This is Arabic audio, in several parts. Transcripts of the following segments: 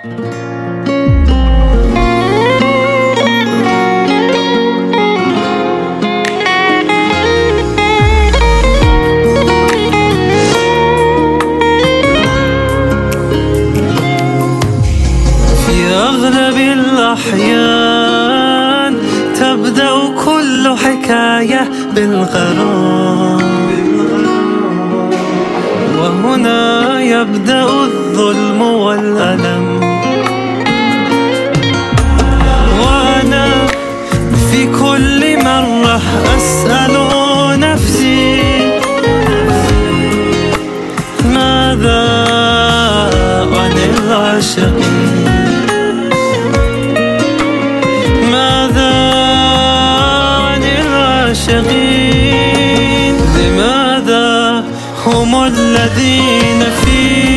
أغلب الأحيان تبدأ كل حكاية بالغرام، وهنا يبدأ الظلم والألم. وأنا في كل مرة أسأل نفسي ماذا عن العاشقين، لماذا هم الذين في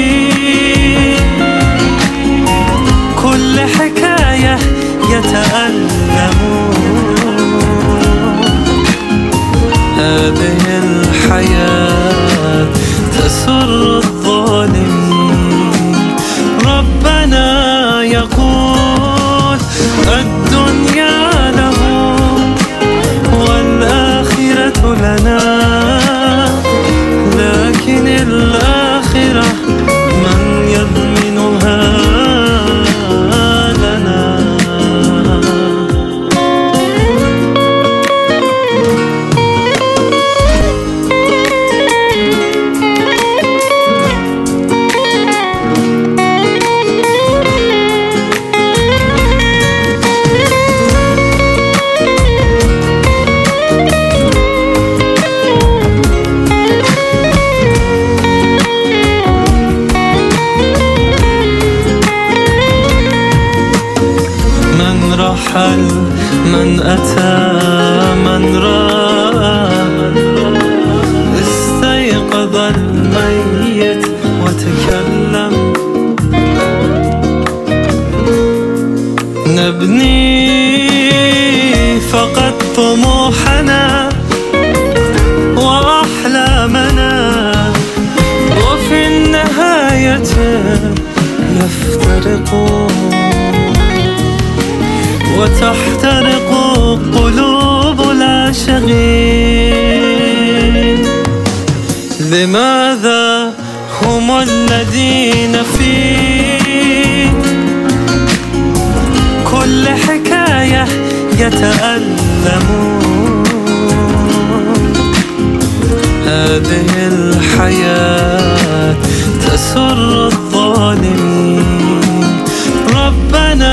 كل حكاية يتألمون؟ هذه الحياة تسر الظالمين. ربنا يقول الدنيا لهم والآخرة لنا، لكن الآخرة من يضمنها لنا؟ رحل من أتى من رأى، استيقظ الميت وتكلم. نبني فقط طموحنا وأحلامنا، وفي النهاية نفترقون وتحترق قلوب العاشقين. لماذا هم الذين في كل حكاية يتألمون؟ هذه الحياة تسر الظالمين. ربنا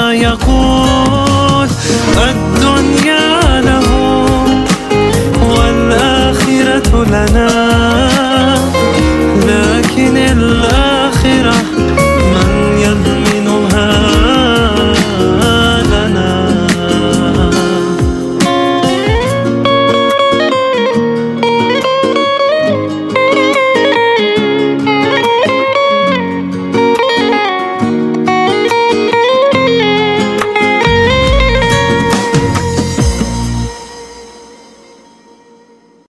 يقول الدنيا لهم والآخرة لنا،